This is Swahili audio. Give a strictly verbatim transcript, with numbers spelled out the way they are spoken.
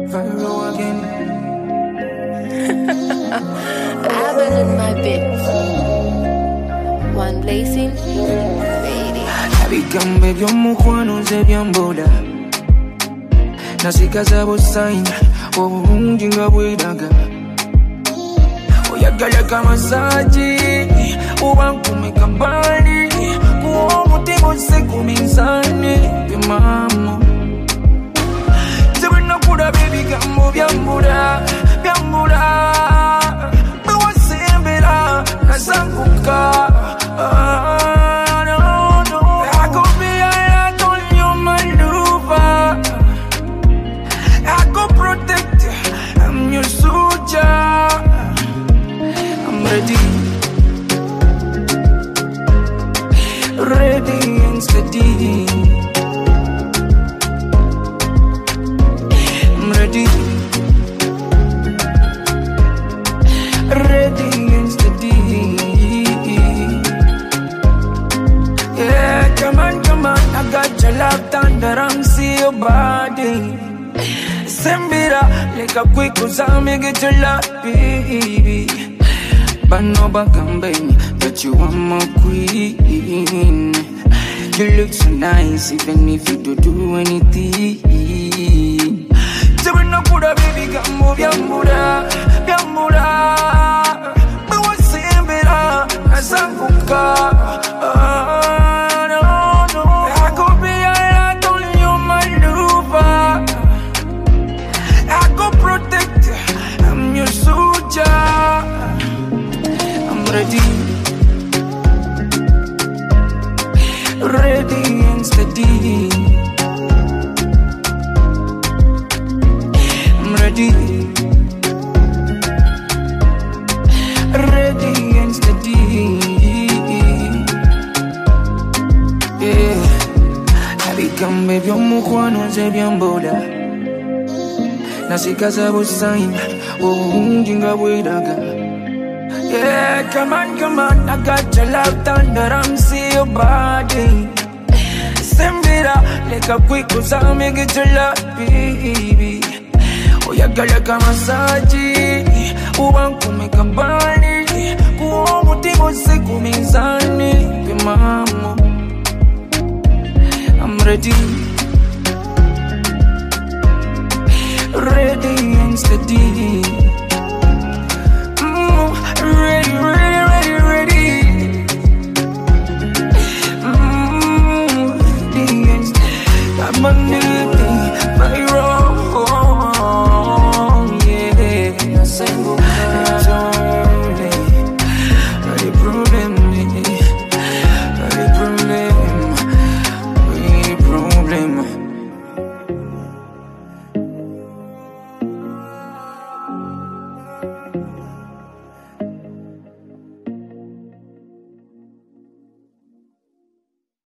Fire again. I've been in my bed. One blazing, baby. Abikambe byomukwano nze byambola nasikaza busayina obulungi nga bweraga oyagala kamasaji oba nkumeka mbali kuwa omutima ose ku minzaani bimamo tebenakula ebigambo byambula byambula bewasembera nasanguka. Ready and steady. I'm ready. Ready and steady. Yeah, come on, come on. I got your love thunder. I'm see your body. Sembira, like a quick me get your love, baby. But no bagambeni that you are my queen. You look so nice even if you don't do anything. Tell put a baby gambo byambura byambura. Me was sembera asanguka. No no, I could be a lot on you my lover. I go protect. I'm your soldier. Ready, ready and steady. I'm ready, ready and steady. Yeah, abikambe byomukwano nze byambola nasikaza busayina obulungi nga bweraga. Yeah, come on, come on, I got your love thunder, I'm see your body. Send it up, like a quick cause I'll make it your love, baby. Oh, ya gala kamasaji, uwanku meka mbali, kuwa mutimo siku mizani, pimamo. I'm ready, ready and steady.